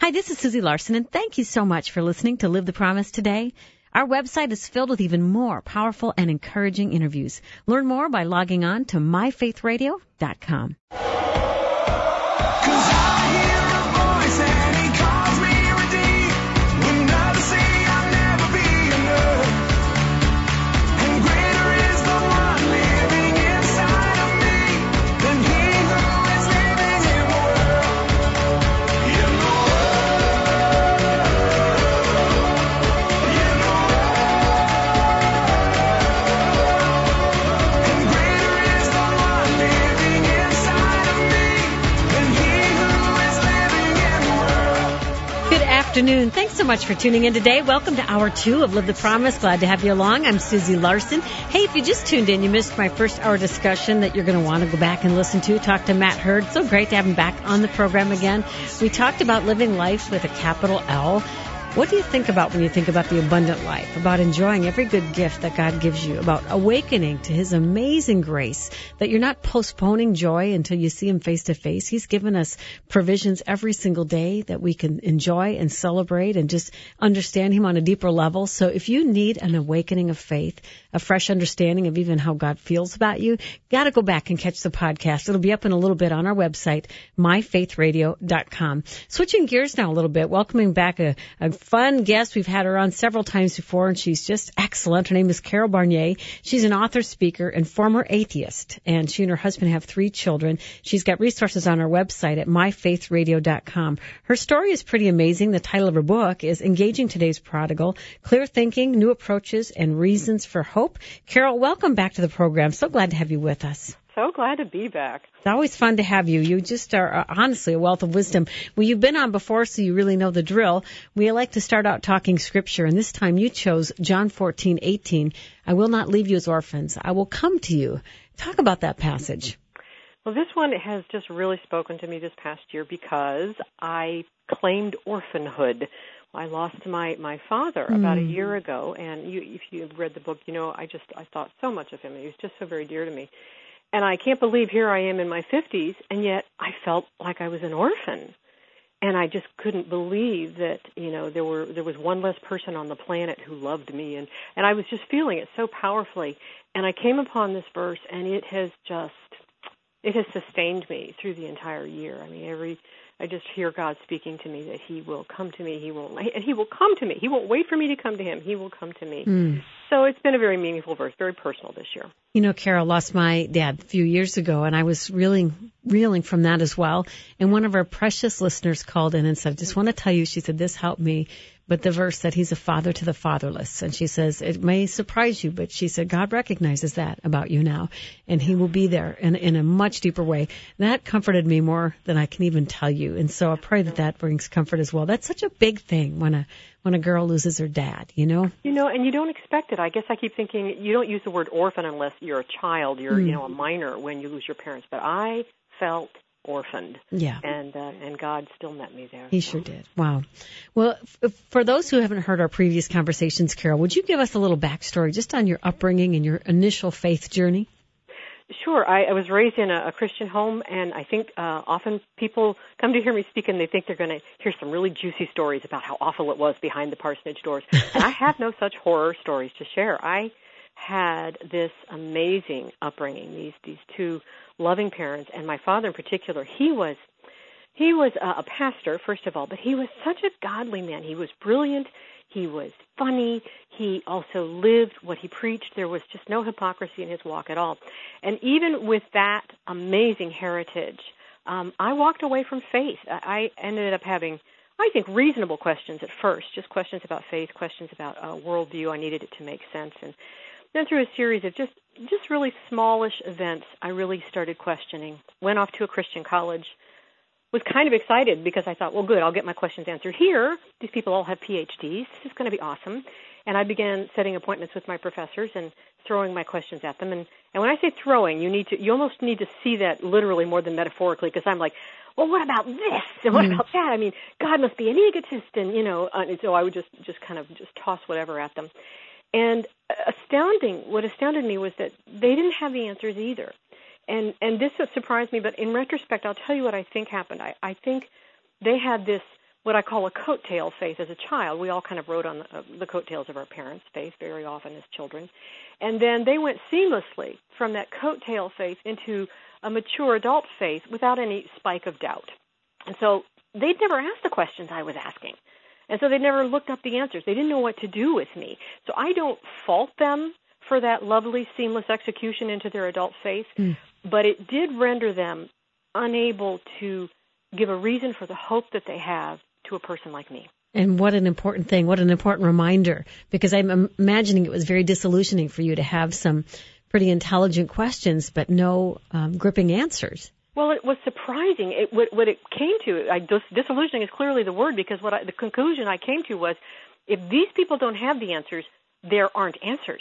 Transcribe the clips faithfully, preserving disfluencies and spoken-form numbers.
Hi, this is Susie Larson, and thank you so much for listening to Live the Promise today. Our website is filled with even more powerful and encouraging interviews. Learn more by logging on to my faith radio dot com. Afternoon. Thanks so much for tuning in today. Welcome to hour two of Live the Promise. Glad to have you along. I'm Susie Larson. Hey, if you just tuned in, you missed my first hour discussion that you're going to want to go back and listen to. Talk to Matt Hurd. So great to have him back on the program again. We talked about living life with a capital L. What do you think about when you think about the abundant life, about enjoying every good gift that God gives you, about awakening to His amazing grace, that you're not postponing joy until you see Him face to face? He's given us provisions every single day that we can enjoy and celebrate and just understand Him on a deeper level. So if you need an awakening of faith, a fresh understanding of even how God feels about you, got to go back and catch the podcast. It'll be up in a little bit on our website, my faith radio dot com. Switching gears now a little bit, welcoming back a, a fun guest. We've had her on several times before, and she's just excellent. Her name is Carol Barnier. She's an author, speaker, and former atheist, and she and her husband have three children. She's got resources on her website at my faith radio dot com. Her story is pretty amazing. The title of her book is Engaging Today's Prodigal, Clear Thinking, New Approaches, and Reasons for Hope. Carol, welcome back to the program. So glad to have you with us. So glad to be back. It's always fun to have you. You just are uh, honestly a wealth of wisdom. Well, you've been on before, so you really know the drill. We like to start out talking Scripture, and this time you chose John fourteen eighteen. I will not leave you as orphans. I will come to you. Talk about that passage. Well, this one has just really spoken to me this past year because I claimed orphanhood. I lost my, my father about mm. a year ago, and you, if you read the book, you know, I just I thought so much of him. He was just so very dear to me. And I can't believe here I am in my fifties, and yet I felt like I was an orphan. And I just couldn't believe that, you know, there were there was one less person on the planet who loved me. And, and I was just feeling it so powerfully. And I came upon this verse, and it has just, it has sustained me through the entire year. I mean, every, I just hear God speaking to me that He will come to me. He won't, and He will come to me. He won't wait for me to come to Him. He will come to me. Mm. So it's been a very meaningful verse, very personal this year. You know, Carol, lost my dad a few years ago, and I was reeling, reeling from that as well. And one of our precious listeners called in and said, I just want to tell you, she said, this helped me. But the verse said He's a father to the fatherless. And she says, it may surprise you, but she said, God recognizes that about you now, and He will be there in, in a much deeper way. That comforted me more than I can even tell you. And so I pray that that brings comfort as well. That's such a big thing when a when a girl loses her dad, you know? You know, and you don't expect it. I guess I keep thinking you don't use the word orphan unless you're a child, you're, mm. you know, a minor when you lose your parents. But I felt orphaned. Yeah. And uh, and God still met me there. He sure did. Wow. Well, f- for those who haven't heard our previous conversations, Carol, would you give us a little backstory just on your upbringing and your initial faith journey? Sure. I, I was raised in a, a Christian home, and I think uh, often people come to hear me speak, and they think they're going to hear some really juicy stories about how awful it was behind the parsonage doors. And I have no such horror stories to share. I had this amazing upbringing, these these two loving parents, and my father in particular. He was he was a, a pastor, first of all, but he was such a godly man. He was brilliant. He was funny. He also lived what he preached. There was just no hypocrisy in his walk at all. And even with that amazing heritage, um, I walked away from faith. I ended up having, I think, reasonable questions at first, just questions about faith, questions about uh, worldview. I needed it to make sense. And then through a series of just, just really smallish events, I really started questioning. Went off to a Christian college. Was kind of excited because I thought, well, good, I'll get my questions answered here. These people all have P H Ds. This is going to be awesome. And I began setting appointments with my professors and throwing my questions at them. And, and when I say throwing, you need to, you almost need to see that literally more than metaphorically, because I'm like, well, what about this? And what mm. about that? I mean, God must be an egotist. And, you know, uh, and so I would just, just kind of just toss whatever at them. And astounding, what astounded me was that they didn't have the answers either. And and this surprised me, but in retrospect, I'll tell you what I think happened. I, I think they had this what I call a coattail faith as a child. We all kind of rode on the, uh, the coattails of our parents' faith very often as children. And then they went seamlessly from that coattail faith into a mature adult faith without any spike of doubt. And so they'd never asked the questions I was asking. And so they never looked up the answers. They didn't know what to do with me. So I don't fault them for that lovely, seamless execution into their adult faith, mm. but it did render them unable to give a reason for the hope that they have to a person like me. And what an important thing, what an important reminder, because I'm imagining it was very disillusioning for you to have some pretty intelligent questions, but no um, gripping answers. Well, it was surprising. It, what, what it came to, I, dis, disillusioning is clearly the word, because what I, the conclusion I came to was, if these people don't have the answers, there aren't answers.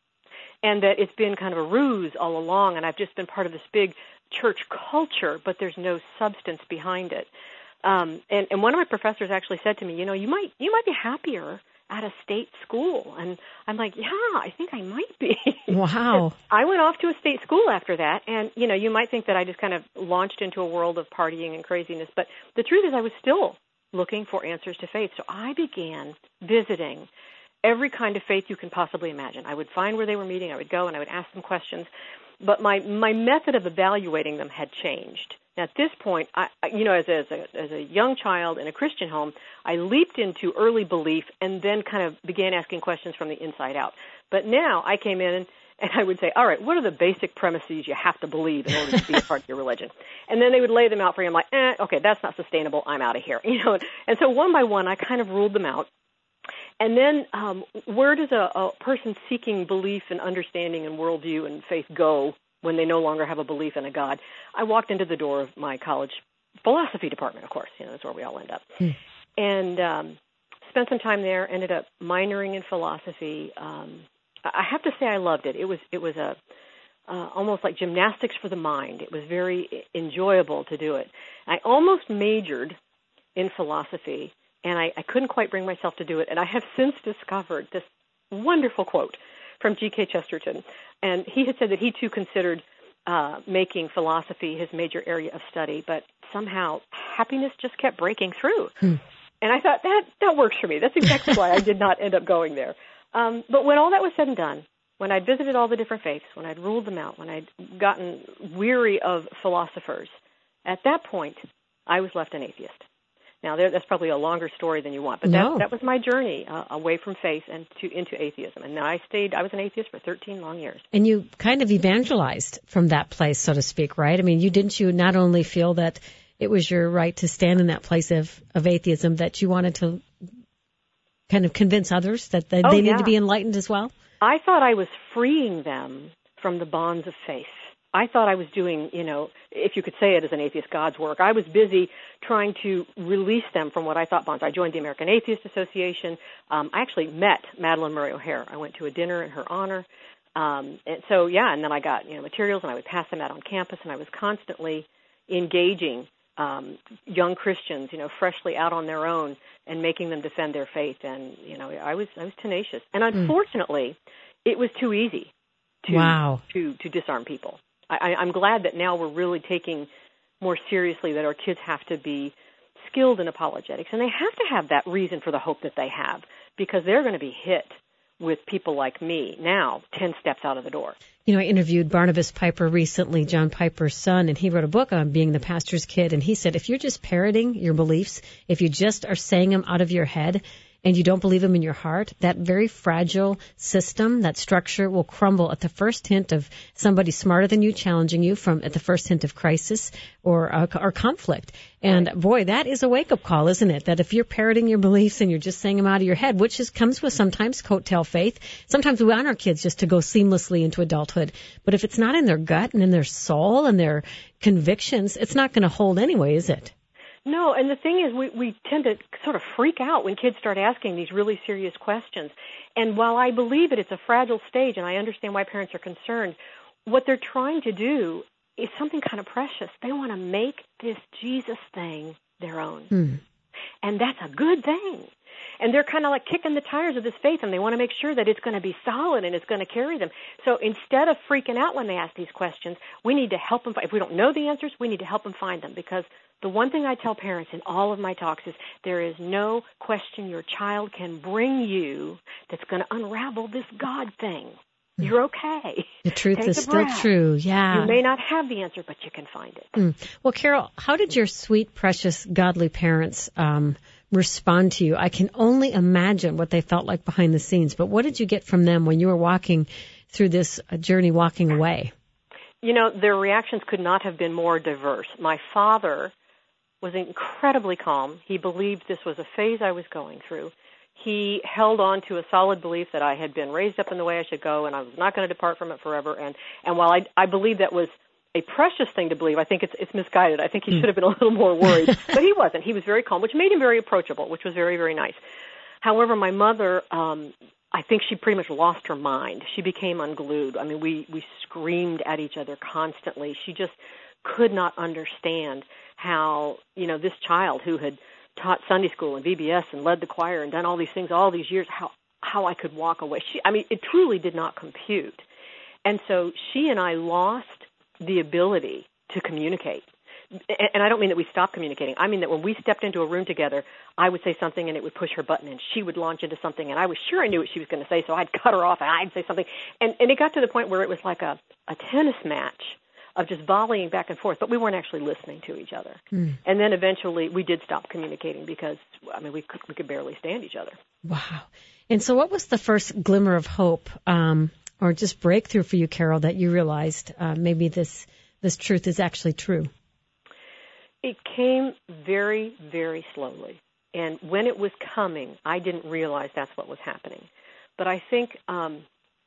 And that it's been kind of a ruse all along, and I've just been part of this big church culture, but there's no substance behind it. Um, and, and one of my professors actually said to me, you know, you might you might be happier at a state school. And I'm like, yeah, I think I might be. Wow. I went off to a state school after that, and, you know, you might think that I just kind of launched into a world of partying and craziness, but the truth is I was still looking for answers to faith. So I began visiting every kind of faith you can possibly imagine. I would find where they were meeting, I would go, and I would ask them questions. But my, my method of evaluating them had changed. Now, at this point, I, you know, as a, as a as a young child in a Christian home, I leaped into early belief and then kind of began asking questions from the inside out. But now I came in and, and I would say, all right, what are the basic premises you have to believe in order to be a part of your religion? And then they would lay them out for you. I'm like, eh, okay, that's not sustainable. I'm out of here. You know, and so one by one, I kind of ruled them out. And then um, where does a, a person seeking belief and understanding and worldview and faith go when they no longer have a belief in a God? I walked into the door of my college philosophy department, of course. You know, that's where we all end up. Hmm. And um, spent some time there, ended up minoring in philosophy. Um, I have to say I loved it. It was it was a uh, almost like gymnastics for the mind. It was very enjoyable to do it. I almost majored in philosophy, and I, I couldn't quite bring myself to do it. And I have since discovered this wonderful quote from G K Chesterton. And he had said that he, too, considered uh, making philosophy his major area of study, but somehow happiness just kept breaking through. Hmm. And I thought, that that works for me. That's exactly why I did not end up going there. Um, but when all that was said and done, when I'd visited all the different faiths, when I'd ruled them out, when I'd gotten weary of philosophers, at that point, I was left an atheist. Now, there, that's probably a longer story than you want, but no. that, that was my journey uh, away from faith and to into atheism. And I stayed, I was an atheist for thirteen long years. And you kind of evangelized from that place, so to speak, right? I mean, you didn't you not only feel that it was your right to stand in that place of, of atheism, that you wanted to kind of convince others that they, oh, they yeah. need to be enlightened as well? I thought I was freeing them from the bonds of faith. I thought I was doing, you know, if you could say it as an atheist, God's work. I was busy trying to release them from what I thought bonds. I joined the American Atheist Association. Um, I actually met Madalyn Murray O'Hair. I went to a dinner in her honor. Um, and so, yeah, and then I got, you know, materials, and I would pass them out on campus, and I was constantly engaging um, young Christians, you know, freshly out on their own and making them defend their faith. And, you know, I was I was tenacious. And unfortunately, mm. it was too easy to, wow. to, to disarm people. I, I'm glad that now we're really taking more seriously that our kids have to be skilled in apologetics, and they have to have that reason for the hope that they have, because they're going to be hit with people like me now, ten steps out of the door. You know, I interviewed Barnabas Piper recently, John Piper's son, and he wrote a book on being the pastor's kid, and he said, if you're just parroting your beliefs, if you just are saying them out of your head, and you don't believe them in your heart, that very fragile system, that structure will crumble at the first hint of somebody smarter than you challenging you, from at the first hint of crisis or uh, or conflict. And right. boy, that is a wake-up call, isn't it? That if you're parroting your beliefs and you're just saying them out of your head, which is, comes with sometimes coattail faith, sometimes we want our kids just to go seamlessly into adulthood. But if it's not in their gut and in their soul and their convictions, it's not going to hold anyway, is it? No, and the thing is, we, we tend to sort of freak out when kids start asking these really serious questions. And while I believe that it's a fragile stage, and I understand why parents are concerned, what they're trying to do is something kind of precious. They want to make this Jesus thing their own. Hmm. And that's a good thing. And they're kind of like kicking the tires of this faith, and they want to make sure that it's going to be solid and it's going to carry them. So instead of freaking out when they ask these questions, we need to help them. If we don't know the answers, we need to help them find them, because the one thing I tell parents in all of my talks is there is no question your child can bring you that's going to unravel this God thing. You're okay. The truth Take is a still breath. true, yeah. You may not have the answer, but you can find it. Mm. Well, Carol, how did your sweet, precious, godly parents um, respond to you? I can only imagine what they felt like behind the scenes, but what did you get from them when you were walking through this uh, journey, walking away? You know, their reactions could not have been more diverse. My father was incredibly calm. He believed this was a phase I was going through. He held on to a solid belief that I had been raised up in the way I should go, and I was not going to depart from it forever. And, and while I, I believe that was a precious thing to believe, I think it's, it's misguided. I think he should have been a little more worried. But he wasn't. He was very calm, which made him very approachable, which was very, very nice. However, my mother, um, I think she pretty much lost her mind. She became unglued. I mean, we, we screamed at each other constantly. She just could not understand how, you know, this child who had taught Sunday school and V B S and led the choir and done all these things all these years, how how I could walk away. She, I mean, it truly did not compute. And so she and I lost the ability to communicate. And I don't mean that we stopped communicating. I mean that when we stepped into a room together, I would say something and it would push her button, and she would launch into something, and I was sure I knew what she was going to say, so I'd cut her off and I'd say something. And, and it got to the point where it was like a, a tennis match of just volleying back and forth, but we weren't actually listening to each other. Mm. And then eventually we did stop communicating because, I mean, we could, we could barely stand each other. Wow. And so what was the first glimmer of hope um, or just breakthrough for you, Carol, that you realized uh, maybe this this truth is actually true? It came very, very slowly. And when it was coming, I didn't realize that's what was happening. But I think... Um,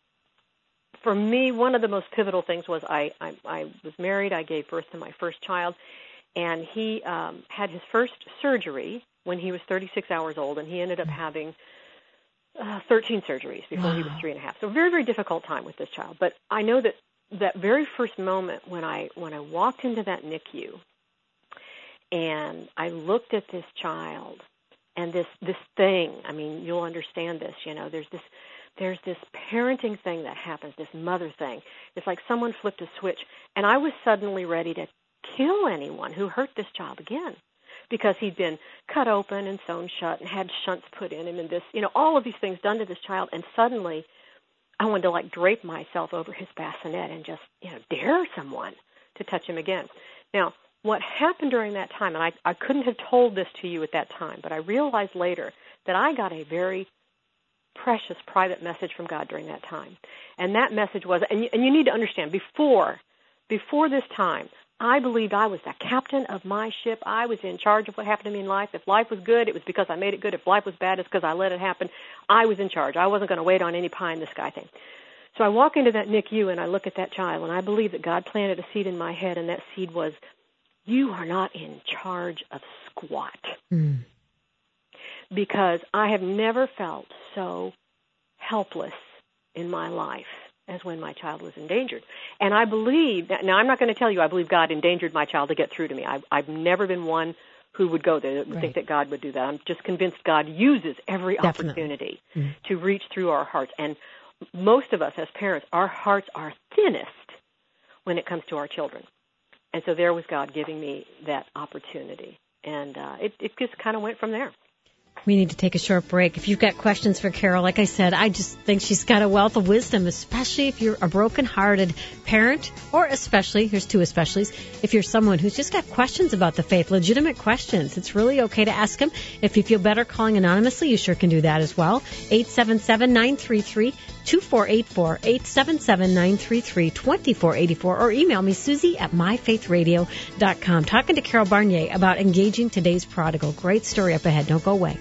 For me, one of the most pivotal things was I, I, I was married. I gave birth to my first child, and he um, had his first surgery when he was thirty-six hours old, and he ended up having uh, thirteen surgeries before wow. he was three and a half. So a very, very difficult time with this child. But I know that that very first moment when I when I walked into that N I C U and I looked at this child and this this thing, I mean, you'll understand this, you know, there's this There's this parenting thing that happens, this mother thing. It's like someone flipped a switch, and I was suddenly ready to kill anyone who hurt this child again because he'd been cut open and sewn shut and had shunts put in him and this, you know, all of these things done to this child, and suddenly I wanted to, like, drape myself over his bassinet and just, you know, dare someone to touch him again. Now, what happened during that time, and I, I couldn't have told this to you at that time, but I realized later that I got a very precious private message from God during that time. And that message was, and you, and you need to understand, before, before this time, I believed I was the captain of my ship. I was in charge of what happened to me in life. If life was good, it was because I made it good. If life was bad, it's because I let it happen. I was in charge. I wasn't going to wait on any pie in the sky thing. So I walk into that N I C U and I look at that child, and I believe that God planted a seed in my head, and that seed was, you are not in charge of squat. Mm. Because I have never felt so helpless in my life as when my child was endangered. And I believe, that, now I'm not going to tell you I believe God endangered my child to get through to me. I, I've never been one who would go there, right. think that God would do that. I'm just convinced God uses every Definitely. opportunity mm-hmm. to reach through our hearts. And most of us as parents, our hearts are thinnest when it comes to our children. And so there was God giving me that opportunity. And uh, it, it just kind of went from there. We need to take a short break. If you've got questions for Carol, like I said, I just think she's got a wealth of wisdom, especially if you're a broken-hearted parent, or especially, here's two especiallys, if you're someone who's just got questions about the faith, legitimate questions. It's really okay to ask them. If you feel better calling anonymously, you sure can do that as well. eight seven seven, nine three three, two four eight four, eight seven seven, nine three three, two four eight four, or email me, Susie at my faith radio dot com. Talking to Carol Barnier about engaging today's prodigal. Great story up ahead. Don't go away.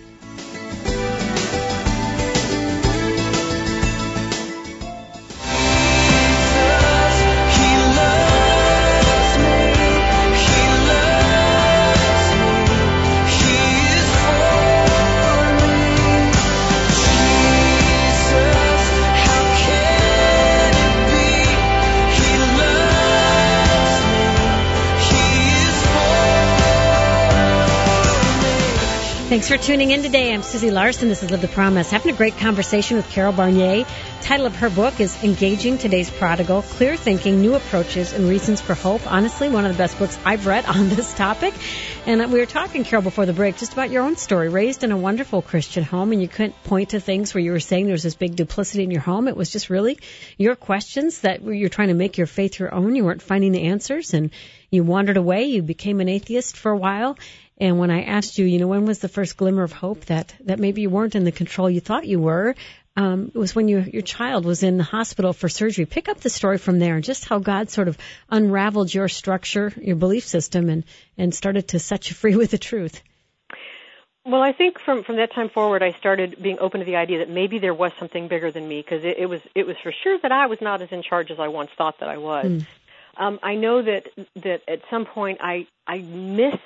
Thanks for tuning in today. I'm Susie Larson. This is Live the Promise. Having a great conversation with Carol Barnier. The title of her book is Engaging Today's Prodigal, Clear Thinking, New Approaches, and Reasons for Hope. Honestly, one of the best books I've read on this topic. And we were talking, Carol, before the break, just about your own story. Raised in a wonderful Christian home, and you couldn't point to things where you were saying there was this big duplicity in your home. It was just really your questions that you're trying to make your faith your own. You weren't finding the answers, and you wandered away. You became an atheist for a while. And when I asked you, you know, when was the first glimmer of hope that, that maybe you weren't in the control you thought you were, um, it was when you, your child was in the hospital for surgery. Pick up the story from there, and just how God sort of unraveled your structure, your belief system, and, and started to set you free with the truth. Well, I think from, from that time forward, I started being open to the idea that maybe there was something bigger than me, because it, it was it was for sure that I was not as in charge as I once thought that I was. Mm. Um, I know that that at some point I I missed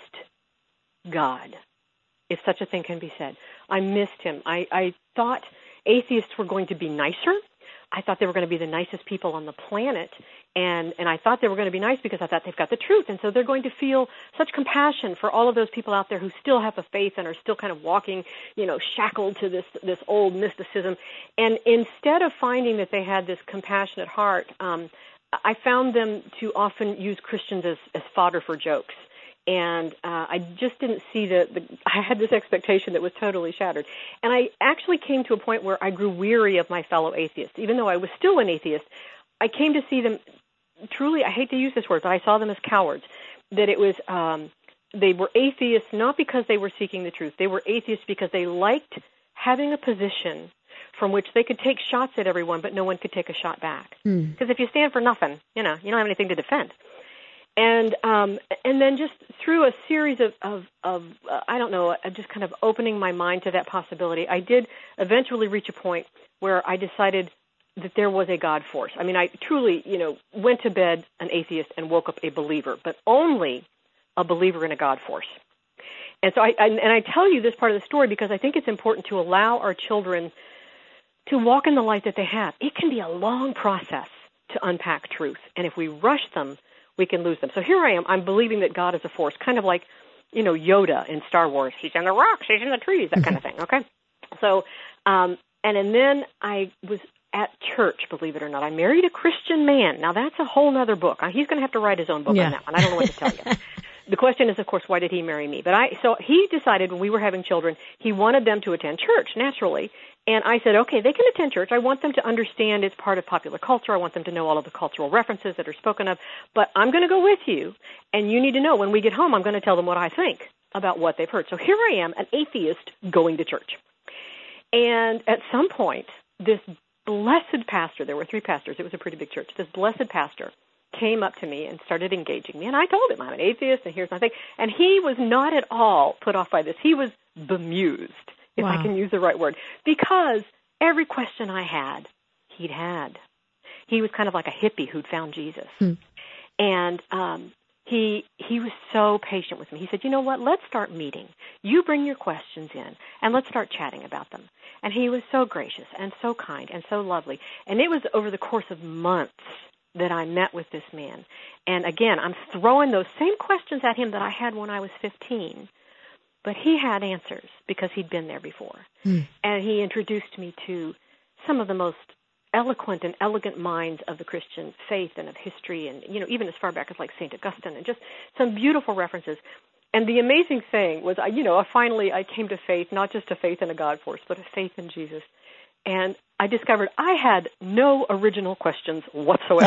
God, if such a thing can be said. I missed him. I, I thought atheists were going to be nicer. I thought they were going to be the nicest people on the planet, and, and I thought they were going to be nice because I thought they've got the truth, and so they're going to feel such compassion for all of those people out there who still have a faith and are still kind of walking, you know, shackled to this this old mysticism. And instead of finding that they had this compassionate heart, um, I found them to often use Christians as, as fodder for jokes. And uh, I just didn't see the, the, I had this expectation that was totally shattered. And I actually came to a point where I grew weary of my fellow atheists. Even though I was still an atheist, I came to see them truly, I hate to use this word, but I saw them as cowards. That it was, um, they were atheists not because they were seeking the truth. They were atheists because they liked having a position from which they could take shots at everyone, but no one could take a shot back. Because mm. if you stand for nothing, you know, you don't have anything to defend. And um, and then just through a series of, of, of uh, I don't know, uh, just kind of opening my mind to that possibility, I did eventually reach a point where I decided that there was a God force. I mean, I truly, you know, went to bed an atheist and woke up a believer, but only a believer in a God force. And so I, I and I tell you this part of the story because I think it's important to allow our children to walk in the light that they have. It can be a long process to unpack truth, and if we rush them, we can lose them. So here I am. I'm believing that God is a force, kind of like, you know, Yoda in Star Wars. He's in the rocks, he's in the trees, that kind of thing, okay? So, um, and, and then I was at church, believe it or not. I married a Christian man. Now, that's a whole other book. He's going to have to write his own book yeah. on that one. I don't know what to tell you. The question is, of course, why did he marry me? But I, so he decided when we were having children, he wanted them to attend church, naturally. And I said, okay, they can attend church. I want them to understand it's part of popular culture. I want them to know all of the cultural references that are spoken of. But I'm going to go with you, and you need to know when we get home, I'm going to tell them what I think about what they've heard. So here I am, an atheist going to church. And at some point, this blessed pastor, there were three pastors, it was a pretty big church, this blessed pastor came up to me and started engaging me. And I told him I'm an atheist, and here's my thing. And he was not at all put off by this. He was bemused, if wow. I can use the right word, because every question I had, he'd had. He was kind of like a hippie who'd found Jesus. Hmm. And um, he he was so patient with me. He said, you know what, let's start meeting. You bring your questions in, and let's start chatting about them. And he was so gracious and so kind and so lovely. And it was over the course of months that I met with this man. And again, I'm throwing those same questions at him that I had when I was fifteen. But he had answers because he'd been there before. Mm. And he introduced me to some of the most eloquent and elegant minds of the Christian faith and of history, and, you know, even as far back as like Saint Augustine, and just some beautiful references. And the amazing thing was, you know, finally I came to faith, not just a faith in a God force, but a faith in Jesus. And I discovered I had no original questions whatsoever.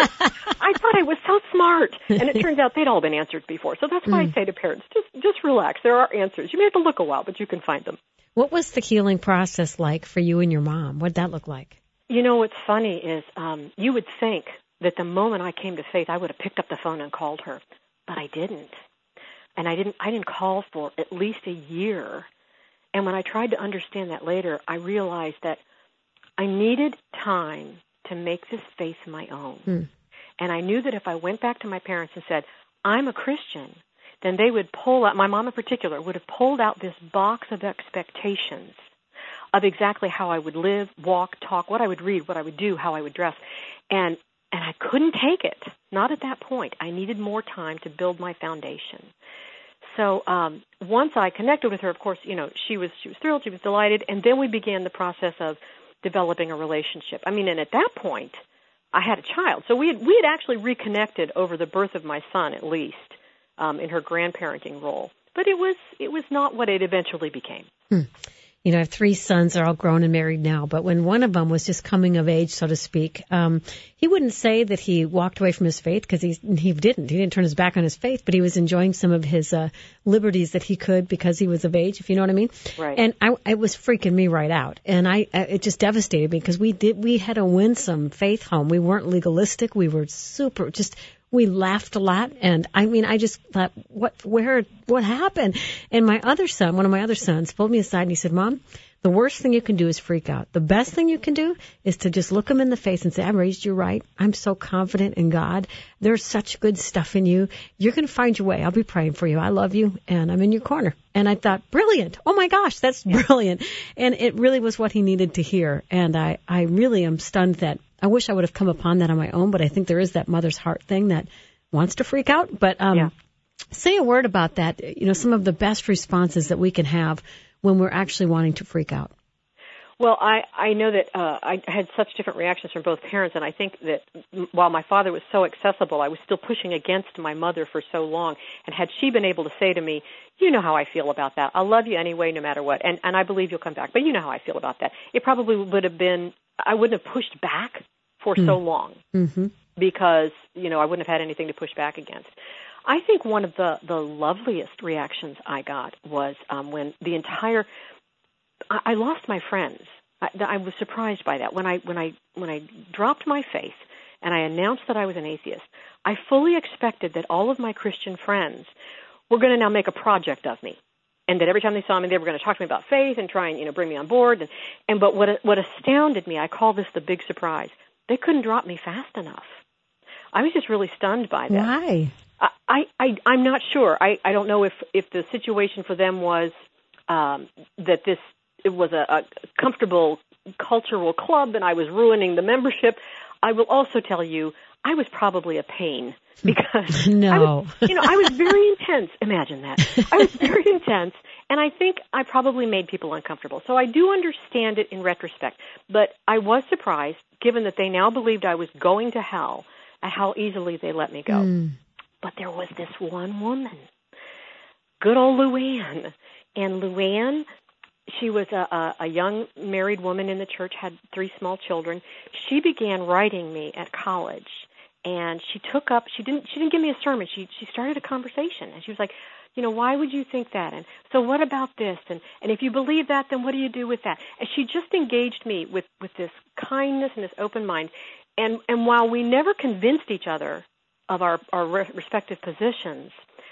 I thought I was so smart. And it turns out they'd all been answered before. So that's why mm. I say to parents, just just relax. There are answers. You may have to look a while, but you can find them. What was the healing process like for you and your mom? What did that look like? You know, what's funny is um, you would think that the moment I came to faith, I would have picked up the phone and called her. But I didn't. And I didn't I didn't call for at least a year. And when I tried to understand that later, I realized that I needed time to make this faith my own. Hmm. And I knew that if I went back to my parents and said, I'm a Christian, then they would pull out, my mom in particular, would have pulled out this box of expectations of exactly how I would live, walk, talk, what I would read, what I would do, how I would dress. And and I couldn't take it, not at that point. I needed more time to build my foundation. so um, once I connected with her, of course, you know, she was she was thrilled, she was delighted, and then we began the process of developing a relationship. I mean, and at that point, I had a child, so we had we had actually reconnected over the birth of my son, at least, um, in her grandparenting role. But it was it was not what it eventually became. Hmm. You know, I have three sons. They're all grown and married now. But when one of them was just coming of age, so to speak, um, he wouldn't say that he walked away from his faith, because he he didn't. He didn't turn his back on his faith, but he was enjoying some of his uh, liberties that he could because he was of age, if you know what I mean. Right. And I, it was freaking me right out. And I, I it just devastated me, because we did we had a winsome faith home. We weren't legalistic. We were super just. We laughed a lot, and I mean, I just thought, what, where, what happened? And my other son, one of my other sons, pulled me aside and he said, Mom, the worst thing you can do is freak out. The best thing you can do is to just look him in the face and say, I raised you right. I'm so confident in God. There's such good stuff in you. You're going to find your way. I'll be praying for you. I love you, and I'm in your corner. And I thought, brilliant. Oh my gosh, that's brilliant. And it really was what he needed to hear. And I, I really am stunned that I wish I would have come upon that on my own, but I think there is that mother's heart thing that wants to freak out. But um, yeah. say a word about that, you know, some of the best responses that we can have when we're actually wanting to freak out. Well, I, I know that uh, I had such different reactions from both parents, and I think that while my father was so accessible, I was still pushing against my mother for so long. And had she been able to say to me, you know how I feel about that. I'll love you anyway, no matter what, and, and I believe you'll come back, but you know how I feel about that. It probably would have been, I wouldn't have pushed back for mm. so long mm-hmm. because, you know, I wouldn't have had anything to push back against. I think one of the, the loveliest reactions I got was um, when the entire, I, I lost my friends. I, I was surprised by that. When I, when I, when I dropped my faith and I announced that I was an atheist, I fully expected that all of my Christian friends were going to now make a project of me. And that every time they saw me, they were going to talk to me about faith and try and, you know, bring me on board. And, and but what what astounded me, I call this the big surprise, they couldn't drop me fast enough. I was just really stunned by that. Why? I, I, I, I'm not sure. I, I don't know if, if the situation for them was um, that this it was a, a comfortable cultural club and I was ruining the membership. I will also tell you, I was probably a pain because no. I was, you know, I was very intense. Imagine that. I was very intense, and I think I probably made people uncomfortable. So I do understand it in retrospect, but I was surprised, given that they now believed I was going to hell, at how easily they let me go. Mm. But there was this one woman, good old Luann, and Luann, she was a, a, a young married woman in the church, had three small children. She began writing me at college. And she took up, she didn't, she didn't give me a sermon. She, she started a conversation and she was like, you know, why would you think that? And so what about this? And, and if you believe that, then what do you do with that? And she just engaged me with, with this kindness and this open mind. And, and while we never convinced each other of our, our respective positions,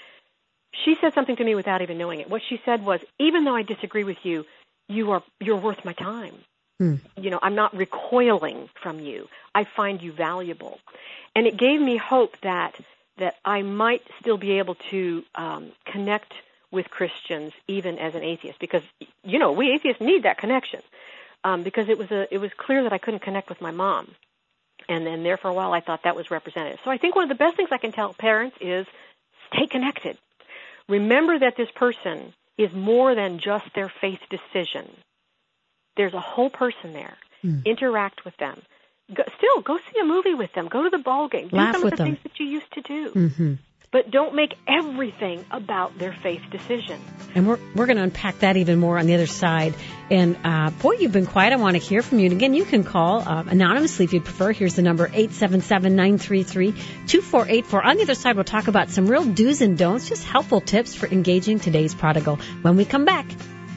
she said something to me without even knowing it. What she said was, even though I disagree with you, you are, you're worth my time. Mm. You know, I'm not recoiling from you. I find you valuable. And it gave me hope that that I might still be able to um, connect with Christians even as an atheist, because, you know, we atheists need that connection. Um, because it was a it was clear that I couldn't connect with my mom, and then there for a while I thought that was representative. So I think one of the best things I can tell parents is stay connected. Remember that this person is more than just their faith decision. There's a whole person there. Mm. Interact with them. Go, still, go see a movie with them. Go to the ball game. Do Laugh some with of the them. things that you used to do. Mm-hmm. But don't make everything about their faith decision. And we're we're going to unpack that even more on the other side. And, uh, boy, you've been quiet. I want to hear from you. And, again, you can call uh, anonymously if you'd prefer. Here's the number, eight seven seven, nine three three, two four eight four. On the other side, we'll talk about some real do's and don'ts, just helpful tips for engaging today's prodigal when we come back.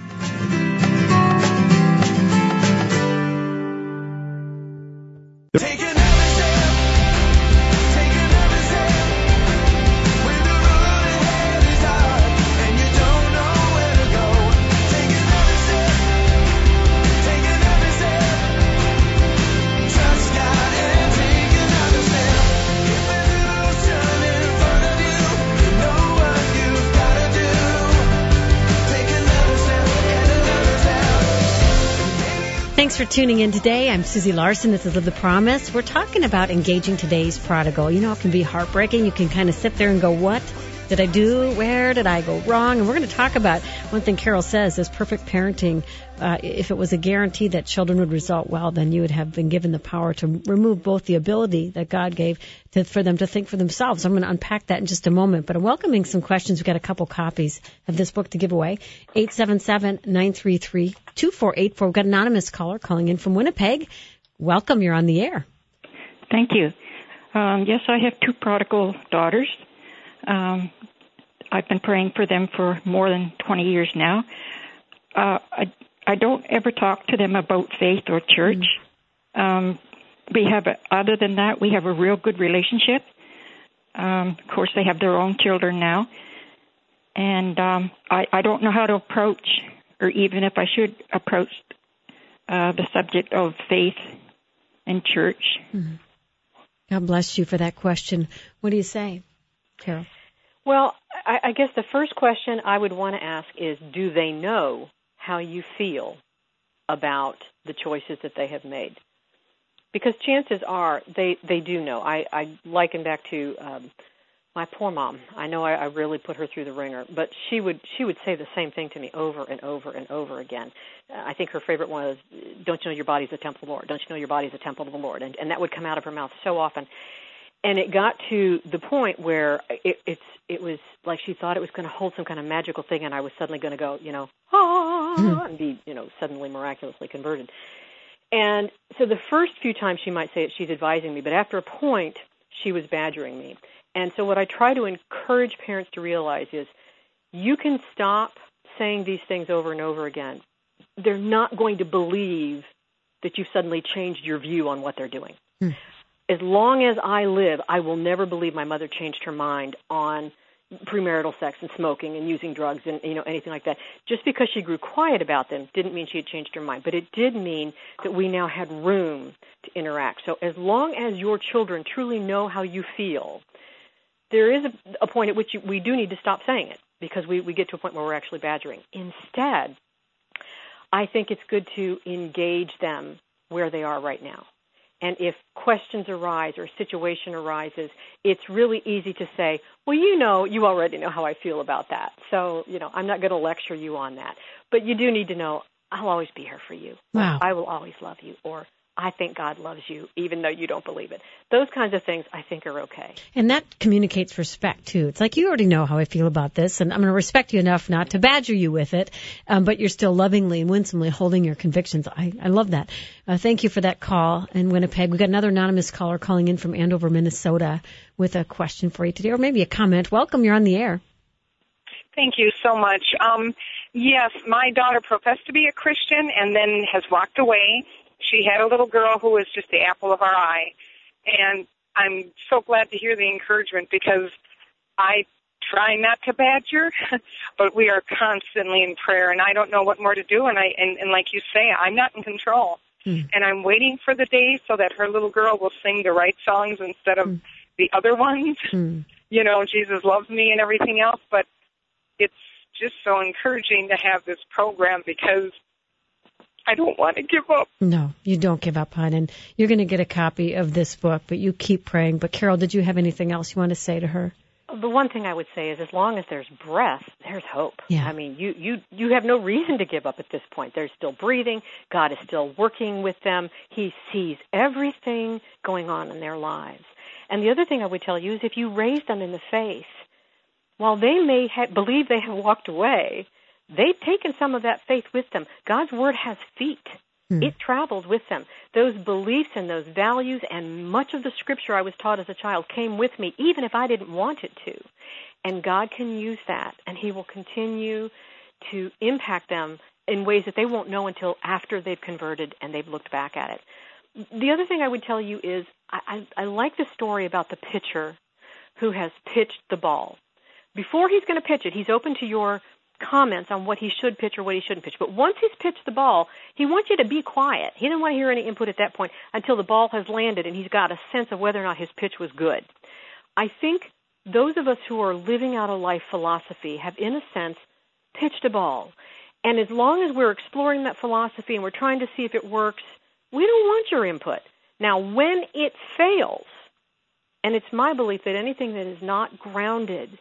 Take another step, take another step, when the road ahead is hard and you don't know where to go. Take another step, take another step, trust God and take another step. If there's an ocean in front of you, you know what you've got to do. Take another step and another step. Thanks for tuning in today. I'm Susie Larson. This is Live the Promise. We're talking about engaging today's prodigal. You know, it can be heartbreaking. You can kind of sit there and go, what? did I do? Where did I go wrong? And we're going to talk about one thing Carol says is perfect parenting. Uh, if it was a guarantee that children would result well, then you would have been given the power to remove both the ability that God gave to, for them to think for themselves. I'm going to unpack that in just a moment, but I'm welcoming some questions. We've got a couple copies of this book to give away. eight seven seven, nine three three, two four eight four. We've got an anonymous caller calling in from Winnipeg. Welcome. You're on the air. Thank you. Um, yes, I have two prodigal daughters. Um, I've been praying for them for more than twenty years now. Uh, I, I don't ever talk to them about faith or church. Mm. Um, we have, a, other than that, we have a real good relationship. Um, of course, they have their own children now. And um, I, I don't know how to approach, or even if I should approach, uh, the subject of faith and church. Mm. God bless you for that question. What do you say, Carol? Well, I, I guess the first question I would want to ask is, do they know how you feel about the choices that they have made? Because chances are they, they do know. I, I liken back to um, my poor mom. I know I, I really put her through the ringer, but she would she would say the same thing to me over and over and over again. Uh, I think her favorite one was, don't you know your body's a temple of the Lord? Don't you know your body's a temple of the Lord? And, and that would come out of her mouth so often. And it got to the point where it, it's it was like she thought it was going to hold some kind of magical thing, and I was suddenly going to go, you know, ah, mm. and be, you know, suddenly miraculously converted. And so the first few times she might say it, she's advising me, but after a point, she was badgering me. And so what I try to encourage parents to realize is you can stop saying these things over and over again. They're not going to believe that you've suddenly changed your view on what they're doing. Mm. As long as I live, I will never believe my mother changed her mind on premarital sex and smoking and using drugs and, you know, anything like that. Just because she grew quiet about them didn't mean she had changed her mind, but it did mean that we now had room to interact. So as long as your children truly know how you feel, there is a, a point at which you, we do need to stop saying it, because we, we get to a point where we're actually badgering. Instead, I think it's good to engage them where they are right now. And if questions arise or a situation arises, it's really easy to say, well, you know, you already know how I feel about that. So, you know, I'm not going to lecture you on that. But you do need to know, I'll always be here for you. Wow. I will always love you. Or I think God loves you, even though you don't believe it. Those kinds of things I think are okay. And that communicates respect, too. It's like, you already know how I feel about this, and I'm going to respect you enough not to badger you with it, um, but you're still lovingly and winsomely holding your convictions. I, I love that. Uh, thank you for that call in Winnipeg. We've got another anonymous caller calling in from Andover, Minnesota, with a question for you today, or maybe a comment. Welcome. You're on the air. Thank you so much. Um, yes, my daughter professed to be a Christian and then has walked away. She had a little girl who was just the apple of our eye, and I'm so glad to hear the encouragement, because I try not to badger, but we are constantly in prayer, and I don't know what more to do, and I and, and like you say, I'm not in control, mm. and I'm waiting for the day so that her little girl will sing the right songs instead of mm. the other ones, mm. you know, Jesus loves me and everything else, but it's just so encouraging to have this program, because I don't want to give up. No, you don't give up, hon. And you're going to get a copy of this book, but you keep praying. But, Carol, did you have anything else you want to say to her? The one thing I would say is, as long as there's breath, there's hope. Yeah. I mean, you, you, you have no reason to give up at this point. They're still breathing. God is still working with them. He sees everything going on in their lives. And the other thing I would tell you is, if you raise them in the faith, while they may ha- believe they have walked away, they've taken some of that faith with them. God's Word has feet. Hmm. It travels with them. Those beliefs and those values and much of the Scripture I was taught as a child came with me, even if I didn't want it to. And God can use that, and He will continue to impact them in ways that they won't know until after they've converted and they've looked back at it. The other thing I would tell you is, I, I, I like the story about the pitcher who has pitched the ball. Before he's going to pitch it, he's open to your comments on what he should pitch or what he shouldn't pitch. But once he's pitched the ball, he wants you to be quiet. He doesn't want to hear any input at that point until the ball has landed and he's got a sense of whether or not his pitch was good. I think those of us who are living out a life philosophy have, in a sense, pitched a ball. And as long as we're exploring that philosophy and we're trying to see if it works, we don't want your input. Now, when it fails, and it's my belief that anything that is not grounded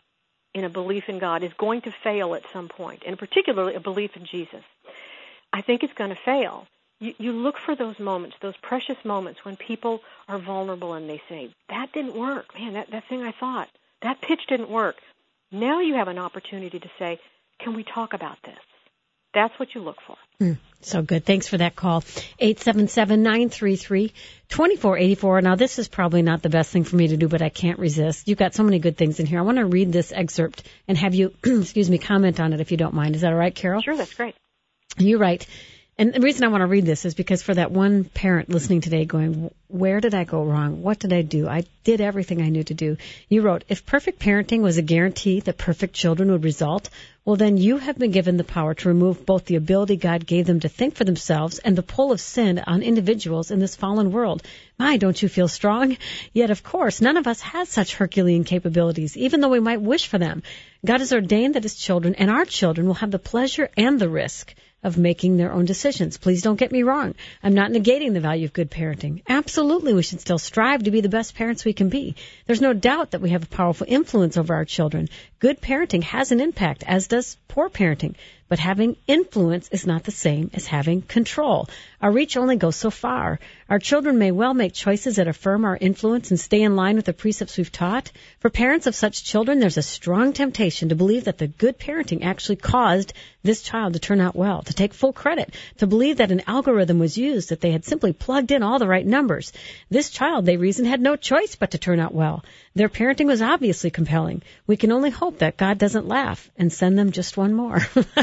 in a belief in God is going to fail at some point, and particularly a belief in Jesus, I think it's going to fail. You, you look for those moments, those precious moments when people are vulnerable and they say, that didn't work. Man, that, that thing I thought, that pitch didn't work. Now you have an opportunity to say, can we talk about this? That's what you look for. Mm, so good. Thanks for that call. eight seven seven, nine three three, two four eight four. Now, this is probably not the best thing for me to do, but I can't resist. You've got so many good things in here. I want to read this excerpt and have you, excuse me, comment on it if you don't mind. Is that all right, Carol? Sure, that's great. You're right. And the reason I want to read this is because for that one parent listening today going, where did I go wrong? What did I do? I did everything I knew to do. You wrote, if perfect parenting was a guarantee that perfect children would result, well, then you have been given the power to remove both the ability God gave them to think for themselves and the pull of sin on individuals in this fallen world. My, don't you feel strong? Yet, of course, none of us has such Herculean capabilities, even though we might wish for them. God has ordained that his children and our children will have the pleasure and the risk of making their own decisions. Please don't get me wrong. I'm not negating the value of good parenting. Absolutely, we should still strive to be the best parents we can be. There's no doubt that we have a powerful influence over our children. Good parenting has an impact, as does poor parenting. But having influence is not the same as having control. Our reach only goes so far. Our children may well make choices that affirm our influence and stay in line with the precepts we've taught. For parents of such children, there's a strong temptation to believe that the good parenting actually caused this child to turn out well, to take full credit, to believe that an algorithm was used, that they had simply plugged in all the right numbers. This child, they reason, had no choice but to turn out well. Their parenting was obviously compelling. We can only hope that God doesn't laugh and send them just one more.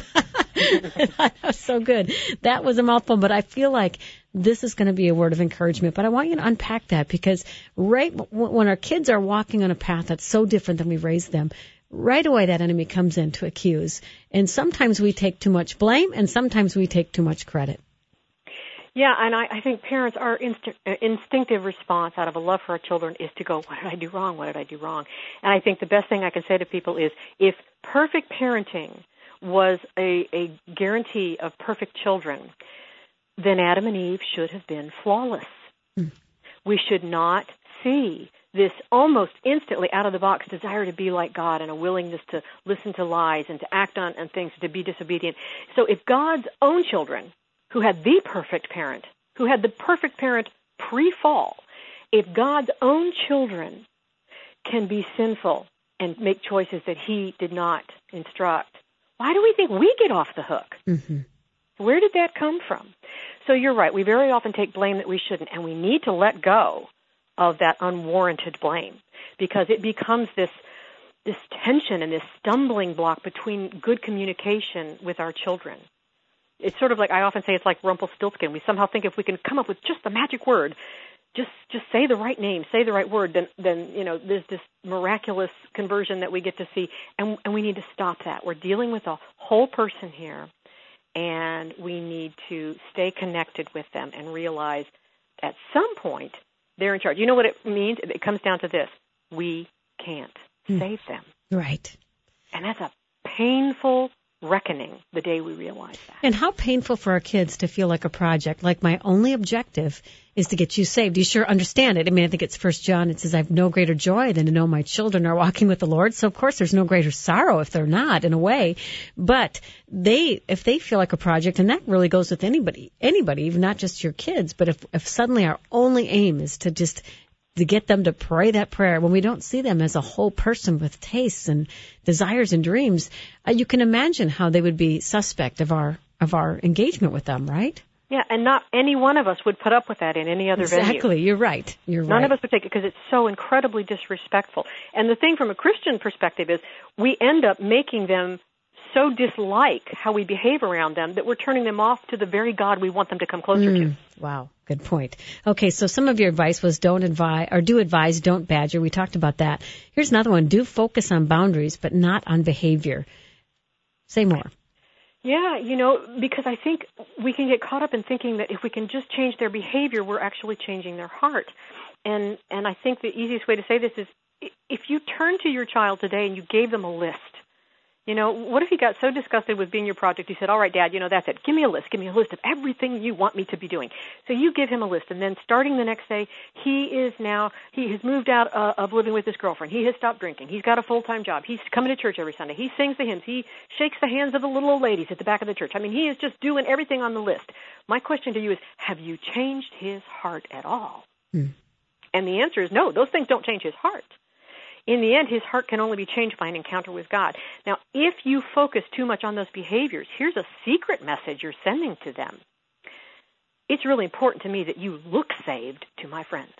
That was so good. That was a mouthful, but I feel like this is going to be a word of encouragement. But I want you to unpack that, because right when our kids are walking on a path that's so different than we raised them, right away that enemy comes in to accuse. And sometimes we take too much blame, and sometimes we take too much credit. Yeah, and I, I think parents, our inst- instinctive response out of a love for our children is to go, what did I do wrong? What did I do wrong? And I think the best thing I can say to people is, if perfect parenting was a, a guarantee of perfect children, then Adam and Eve should have been flawless. Mm. We should not see this almost instantly out-of-the-box desire to be like God and a willingness to listen to lies and to act on, on things, to be disobedient. So if God's own children, who had the perfect parent, who had the perfect parent pre-fall, if God's own children can be sinful and make choices that he did not instruct, why do we think we get off the hook? Mm-hmm. Where did that come from? So you're right. We very often take blame that we shouldn't, and we need to let go of that unwarranted blame, because it becomes this this tension and this stumbling block between good communication with our children. It's sort of like, I often say, it's like Rumpelstiltskin. We somehow think if we can come up with just the magic word, just just say the right name, say the right word, then, then you know, there's this miraculous conversion that we get to see, and, and we need to stop that. We're dealing with a whole person here, and we need to stay connected with them and realize at some point they're in charge. You know what it means? It comes down to this. We can't mm. save them. Right. And that's a painful reckoning the day we realize that. And how painful for our kids to feel like a project, like my only objective is to get you saved. You sure understand it. I mean, I think it's First John. It says, I have no greater joy than to know my children are walking with the Lord. So, of course, there's no greater sorrow if they're not, in a way. But they, if they feel like a project, and that really goes with anybody, anybody, even not just your kids, but if, if suddenly our only aim is to just to get them to pray that prayer, when we don't see them as a whole person with tastes and desires and dreams, uh, you can imagine how they would be suspect of our of our engagement with them, right? Yeah, and not any one of us would put up with that in any other exactly. venue. Exactly, you're right. You're None right. of us would take it because it's so incredibly disrespectful. And the thing from a Christian perspective is we end up making them so dislike how we behave around them that we're turning them off to the very God we want them to come closer mm, to. Wow, good point. Okay, so some of your advice was don't advise, or do advise, don't badger. We talked about that. Here's another one. Do focus on boundaries, but not on behavior. Say more. Yeah, you know, because I think we can get caught up in thinking that if we can just change their behavior, we're actually changing their heart. And and I think the easiest way to say this is, if you turn to your child today and you gave them a list, You know, what if he got so disgusted with being your project, he said, all right, Dad, you know, that's it. Give me a list. Give me a list of everything you want me to be doing. So you give him a list, and then starting the next day, he is now, he has moved out uh, of living with his girlfriend. He has stopped drinking. He's got a full-time job. He's coming to church every Sunday. He sings the hymns. He shakes the hands of the little old ladies at the back of the church. I mean, he is just doing everything on the list. My question to you is, have you changed his heart at all? Hmm. And the answer is no. Those things don't change his heart. In the end, his heart can only be changed by an encounter with God. Now, if you focus too much on those behaviors, here's a secret message you're sending to them. It's really important to me that you look saved to my friends.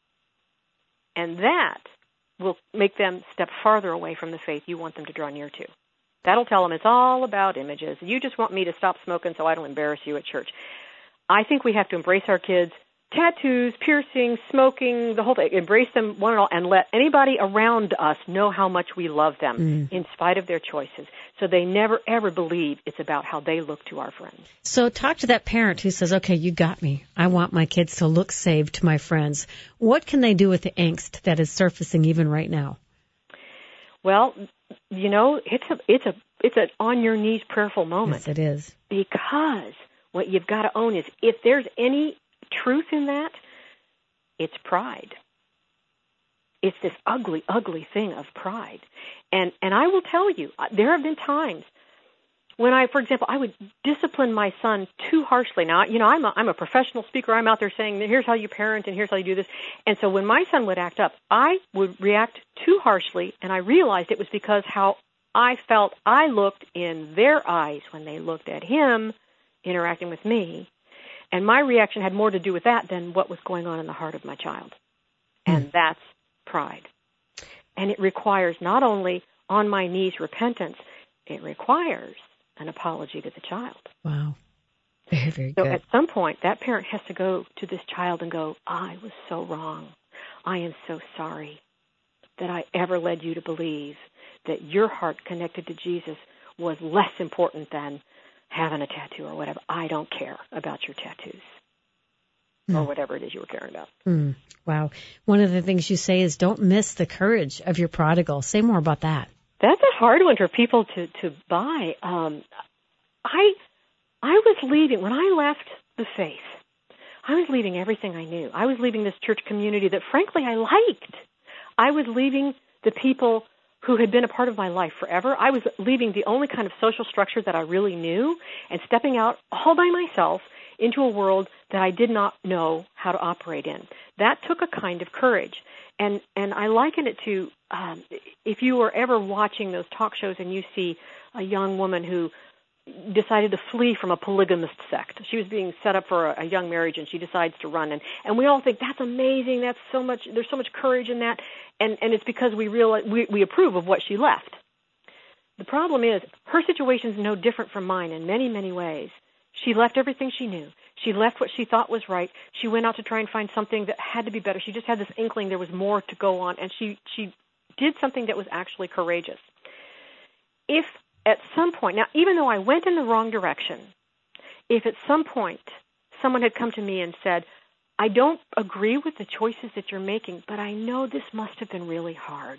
And that will make them step farther away from the faith you want them to draw near to. That'll tell them it's all about images. You just want me to stop smoking so I don't embarrass you at church. I think we have to embrace our kids. Tattoos, piercings, smoking, the whole thing. Embrace them one and all, and let anybody around us know how much we love them mm. in spite of their choices. So they never, ever believe it's about how they look to our friends. So talk to that parent who says, okay, you got me. I want my kids to look saved to my friends. What can they do with the angst that is surfacing even right now? Well, you know, it's a, it's a, it's an on your knees prayerful moment. Yes, it is. Because what you've got to own is if there's any truth in that, it's pride. It's this ugly, ugly thing of pride. And and I will tell you, there have been times when I, for example, I would discipline my son too harshly. Now, you know, I'm a, I'm a professional speaker. I'm out there saying, here's how you parent and here's how you do this. And so when my son would act up, I would react too harshly, and I realized it was because how I felt I looked in their eyes when they looked at him interacting with me. And my reaction had more to do with that than what was going on in the heart of my child. And mm. that's pride. And it requires not only on my knees repentance, it requires an apology to the child. Wow. Very, very so good. So at some point, that parent has to go to this child and go, I was so wrong. I am so sorry that I ever led you to believe that your heart connected to Jesus was less important than having a tattoo or whatever. I don't care about your tattoos mm. or whatever it is you were caring about. Mm. Wow. One of the things you say is don't miss the courage of your prodigal. Say more about that. That's a hard one for people to, to buy. Um, I I was leaving, when I left the faith, I was leaving everything I knew. I was leaving this church community that, frankly, I liked. I was leaving the people who had been a part of my life forever. I was leaving the only kind of social structure that I really knew and stepping out all by myself into a world that I did not know how to operate in. That took a kind of courage. And and I liken it to um, if you were ever watching those talk shows and you see a young woman who decided to flee from a polygamist sect. She was being set up for a, a young marriage, and she decides to run. And, and we all think, that's amazing, that's so much, there's so much courage in that. And, and it's because we realize, we, we approve of what she left. The problem is, her situation is no different from mine in many, many ways. She left everything she knew. She left what she thought was right. She went out to try and find something that had to be better. She just had this inkling there was more to go on, and she, she did something that was actually courageous. If at some point, now even though I went in the wrong direction, if at some point someone had come to me and said, I don't agree with the choices that you're making, but I know this must have been really hard.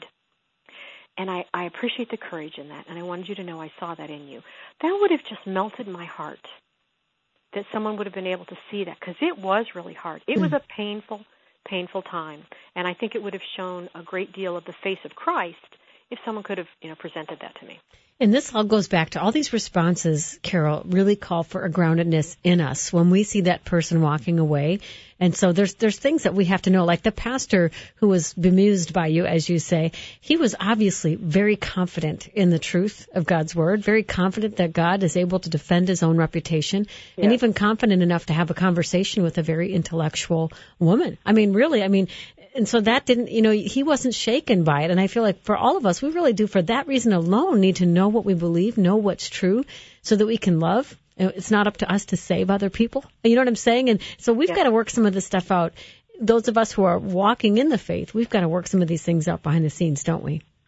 And I, I appreciate the courage in that, and I wanted you to know I saw that in you. That would have just melted my heart, that someone would have been able to see that, because it was really hard. It mm. was a painful, painful time, and I think it would have shown a great deal of the face of Christ if someone could have, you know, presented that to me. And this all goes back to all these responses, Carol, really call for a groundedness in us when we see that person walking away. And so there's there's things that we have to know, like the pastor who was bemused by you, as you say. He was obviously very confident in the truth of God's word, very confident that God is able to defend his own reputation, yes. and even confident enough to have a conversation with a very intellectual woman. I mean, really, I mean, and so that didn't, you know, he wasn't shaken by it. And I feel like for all of us, we really do, for that reason alone, need to know what we believe, know what's true, so that we can love. It's not up to us to save other people. You know what I'm saying? And so we've yeah. got to work some of this stuff out. Those of us who are walking in the faith, we've got to work some of these things out behind the scenes, don't we?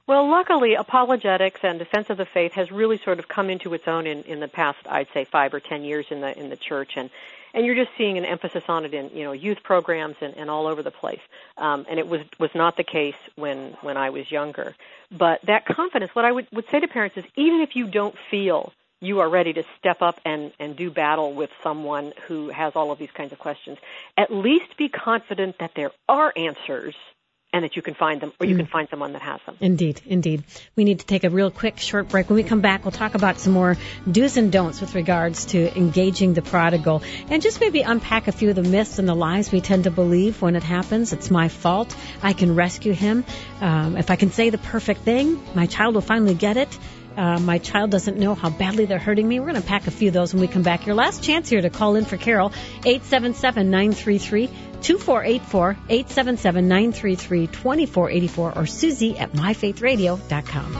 Well, luckily, apologetics and defense of the faith has really sort of come into its own in, in the past, I'd say, five or ten years in the in the church, and and you're just seeing an emphasis on it in you know youth programs and, and all over the place. Um, and it was was not the case when when I was younger. But that confidence, what I would would say to parents is, even if you don't feel you are ready to step up and, and do battle with someone who has all of these kinds of questions, at least be confident that there are answers and that you can find them, or you mm. can find someone that has them. Indeed, indeed. We need to take a real quick, short break. When we come back, we'll talk about some more do's and don'ts with regards to engaging the prodigal, and just maybe unpack a few of the myths and the lies we tend to believe when it happens. It's my fault. I can rescue him. Um, if I can say the perfect thing, my child will finally get it. Uh, my child doesn't know how badly they're hurting me. We're going to pack a few of those when we come back. Your last chance here to call in for Carol, eight seven seven, nine three three, two four eight four, eight seven seven, nine three three, two four eight four, or Susie at my faith radio dot com.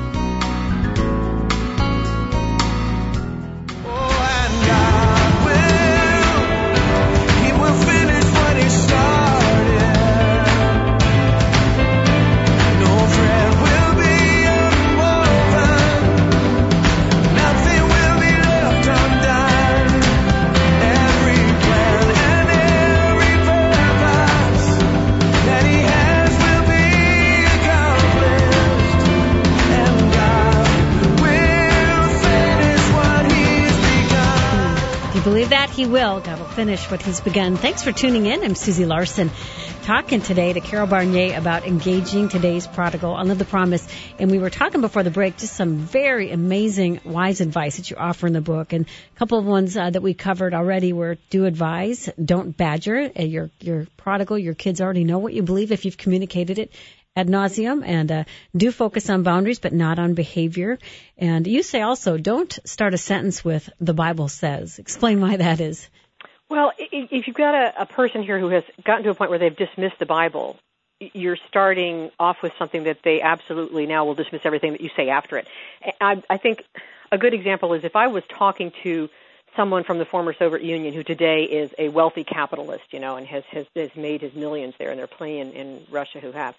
Believe that he will. God will finish what he's begun. Thanks for tuning in. I'm Susie Larson, talking today to Carol Barnier about engaging today's prodigal on Live the Promise. And we were talking before the break, just some very amazing wise advice that you offer in the book. And a couple of ones uh, that we covered already were: do advise, don't badger. Uh, your your prodigal, your kids already know what you believe if you've communicated it ad nauseum, and uh, do focus on boundaries, but not on behavior. And you say also, don't start a sentence with "the Bible says." Explain why that is. Well, if you've got a, a person here who has gotten to a point where they've dismissed the Bible, you're starting off with something that they absolutely now will dismiss everything that you say after it. I, I think a good example is if I was talking to someone from the former Soviet Union who today is a wealthy capitalist, you know, and has, has, has made his millions there, and there are plenty in, in Russia who have.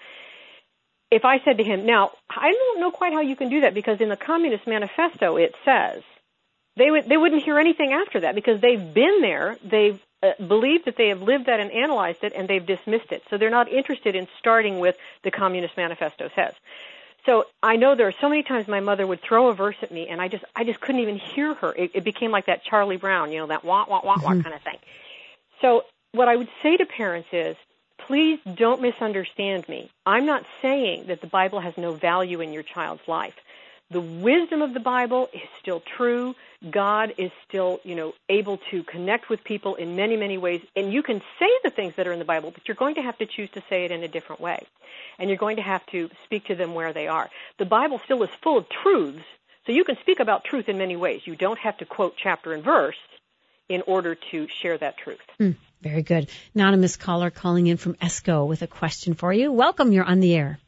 If I said to him, now, I don't know quite how you can do that, because in the Communist Manifesto it says, they would they wouldn't hear anything after that, because they've been there, they've uh, believed that they have lived that and analyzed it, and they've dismissed it. So they're not interested in starting with the Communist Manifesto says. So I know there are so many times my mother would throw a verse at me, and I just I just couldn't even hear her. It, it became like that Charlie Brown, you know, that wah, wah, wah, wah mm-hmm. kind of thing. So what I would say to parents is, please don't misunderstand me. I'm not saying that the Bible has no value in your child's life. The wisdom of the Bible is still true. God is still, you know, able to connect with people in many, many ways. And you can say the things that are in the Bible, but you're going to have to choose to say it in a different way. And you're going to have to speak to them where they are. The Bible still is full of truths, so you can speak about truth in many ways. You don't have to quote chapter and verse in order to share that truth. Mm, very good. Anonymous caller calling in from Esco with a question for you. Welcome, you're on the air.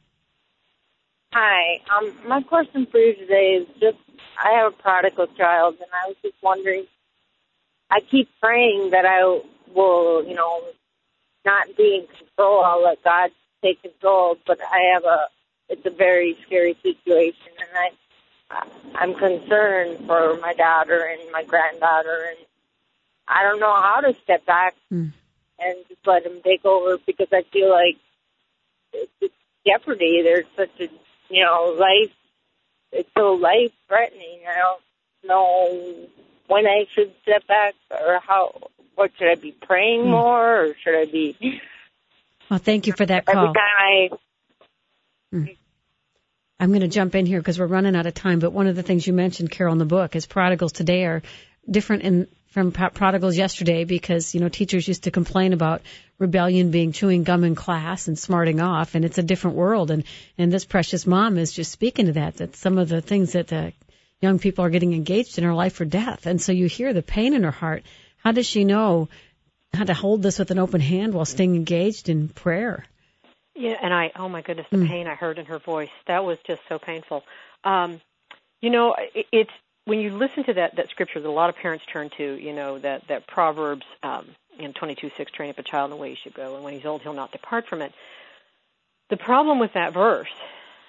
Hi. Um, my question for you today is just, I have a prodigal child, and I was just wondering, I keep praying that I will, you know, not be in control. I'll let God take control, but I have a, it's a very scary situation, and I, I'm concerned for my daughter and my granddaughter, and I don't know how to step back mm. and just let him take over, because I feel like it's, it's jeopardy. There's such a, you know, life, it's so life-threatening. I don't know when I should step back, or how, what, should I be praying mm. more, or should I be... Well, thank you for that call. Every time I... Mm. I'm going to jump in here because we're running out of time, but one of the things you mentioned, Carol, in the book is prodigals today are different in, from prodigals yesterday, because, you know, teachers used to complain about rebellion being chewing gum in class and smarting off, and it's a different world. And, and this precious mom is just speaking to that, that some of the things that the young people are getting engaged in are life or death. And so you hear the pain in her heart. How does she know how to hold this with an open hand while staying engaged in prayer? Yeah, and I, oh my goodness, the mm. pain I heard in her voice, that was just so painful. Um, you know, it, it's, when you listen to that, that scripture that a lot of parents turn to, you know, that, that Proverbs, um, in twenty-two six, train up a child in the way he should go, and when he's old, he'll not depart from it. The problem with that verse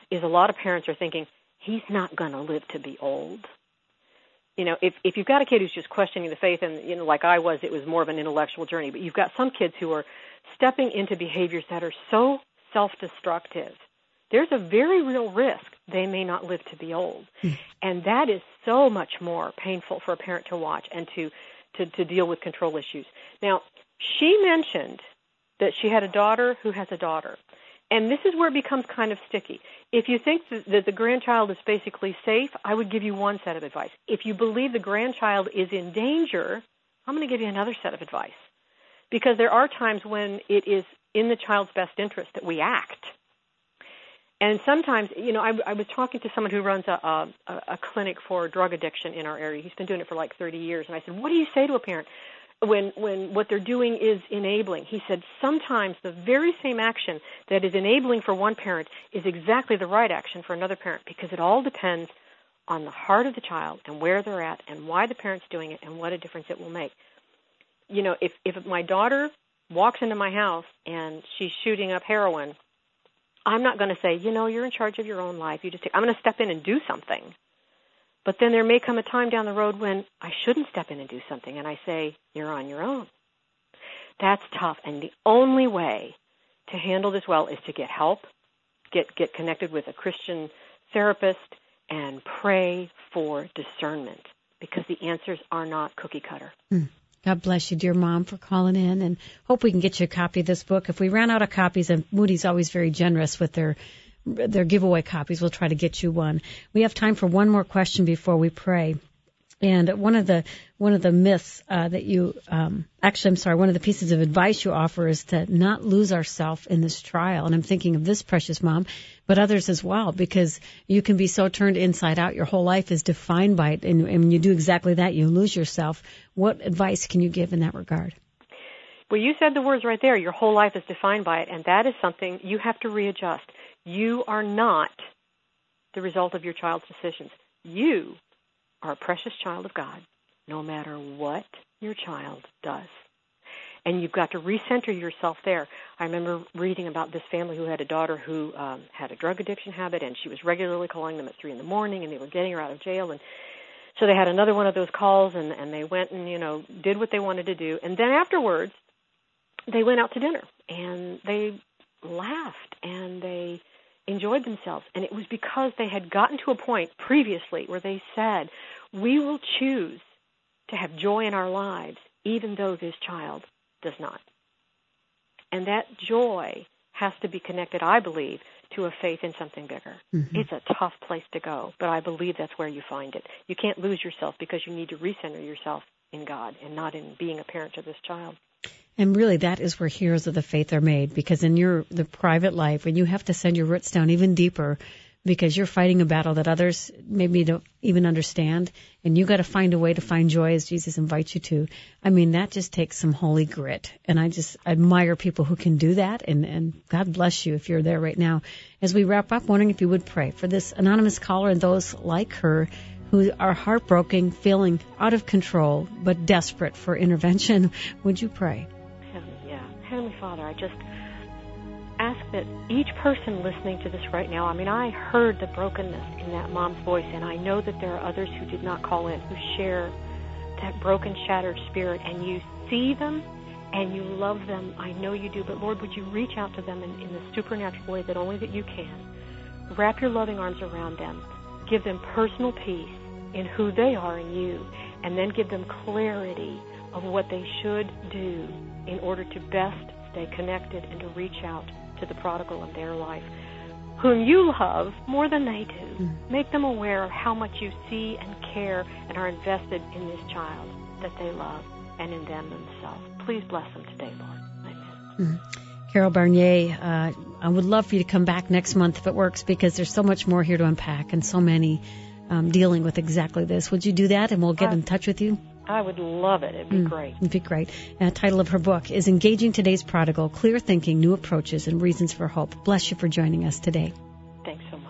is a lot of parents are thinking, he's not going to live to be old. You know, if if you've got a kid who's just questioning the faith, and, you know, like I was, it was more of an intellectual journey, but you've got some kids who are stepping into behaviors that are so self-destructive, there's a very real risk they may not live to be old. Mm. And that is so much more painful for a parent to watch and to, to, to deal with control issues. Now, she mentioned that she had a daughter who has a daughter. And this is where it becomes kind of sticky. If you think that the grandchild is basically safe, I would give you one set of advice. If you believe the grandchild is in danger, I'm going to give you another set of advice. Because there are times when it is in the child's best interest that we act. And sometimes, you know, I, I was talking to someone who runs a, a, a clinic for drug addiction in our area. He's been doing it for like thirty years. And I said, what do you say to a parent when when what they're doing is enabling? He said, sometimes the very same action that is enabling for one parent is exactly the right action for another parent, because it all depends on the heart of the child and where they're at and why the parent's doing it and what a difference it will make. You know, if, if my daughter walks into my house and she's shooting up heroin, I'm not going to say, you know, you're in charge of your own life. You just take, I'm going to step in and do something. But then there may come a time down the road when I shouldn't step in and do something, and I say, you're on your own. That's tough, and the only way to handle this well is to get help, get get connected with a Christian therapist, and pray for discernment, because the answers are not cookie cutter. Mm. God bless you, dear Mom, for calling in, and hope we can get you a copy of this book. If we ran out of copies, and Moody's always very generous with their their giveaway copies, we'll try to get you one. We have time for one more question before we pray. And one of the one of the myths uh, that you um, actually, I'm sorry, one of the pieces of advice you offer is to not lose ourselves in this trial. And I'm thinking of this precious mom, but others as well, because you can be so turned inside out. Your whole life is defined by it, and, and when you do exactly that, you lose yourself. What advice can you give in that regard? Well, you said the words right there. Your whole life is defined by it, and that is something you have to readjust. You are not the result of your child's decisions. You are a precious child of God, no matter what your child does. And you've got to recenter yourself there. I remember reading about this family who had a daughter who um, had a drug addiction habit, and she was regularly calling them at three in the morning, and they were getting her out of jail. And so they had another one of those calls, and, and they went and, you know, did what they wanted to do. And then afterwards, they went out to dinner, and they laughed, and they enjoyed themselves. And it was because they had gotten to a point previously where they said, we will choose to have joy in our lives, even though this child does not. And that joy has to be connected, I believe, to a faith in something bigger. Mm-hmm. It's a tough place to go, but I believe that's where you find it. You can't lose yourself, because you need to recenter yourself in God and not in being a parent to this child. And really, that is where heroes of the faith are made, because in your the private life, when you have to send your roots down even deeper, because you're fighting a battle that others maybe don't even understand, and you got to find a way to find joy as Jesus invites you to. I mean, that just takes some holy grit, and I just admire people who can do that, and, and God bless you if you're there right now. As we wrap up, wondering if you would pray for this anonymous caller and those like her who are heartbroken, feeling out of control, but desperate for intervention. Would you pray? Yeah. Heavenly Father, I just ask that each person listening to this right now, I mean, I heard the brokenness in that mom's voice, and I know that there are others who did not call in, who share that broken, shattered spirit, and you see them and you love them. I know you do, but Lord, would you reach out to them in, in the supernatural way that only that you can. Wrap your loving arms around them. Give them personal peace in who they are in you, and then give them clarity of what they should do in order to best stay connected and to reach out to the prodigal in their life, whom you love more than they do. Mm. Make them aware of how much you see and care and are invested in this child that they love and in them themselves. Please bless them today, Lord. Amen. Mm. Carol Barnier, uh, I would love for you to come back next month if it works, because there's so much more here to unpack and so many um, dealing with exactly this. Would you do that, and we'll get uh, in touch with you? I would love it. It'd be mm, great. It'd be great. The uh, title of her book is Engaging Today's Prodigal, Clear Thinking, New Approaches, and Reasons for Hope. Bless you for joining us today. Thanks so much.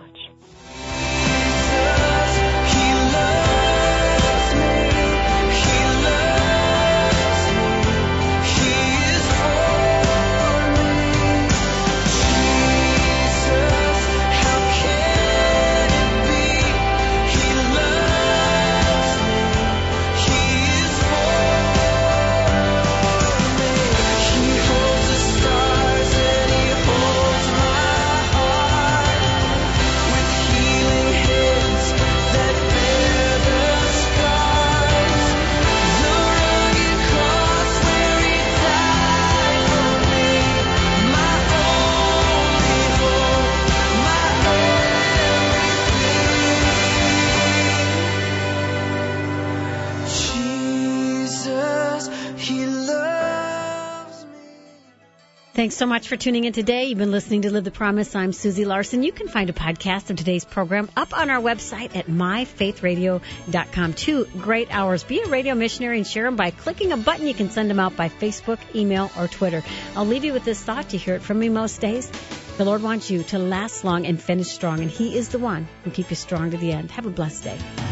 Jesus, how can Thanks so much for tuning in today. You've been listening to Live the Promise. I'm Susie Larson. You can find a podcast of today's program up on our website at my faith radio dot com. Two great hours. Be a radio missionary and share them by clicking a button. You can send them out by Facebook, email, or Twitter. I'll leave you with this thought. You hear it from me most days. The Lord wants you to last long and finish strong, and He is the one who keeps you strong to the end. Have a blessed day.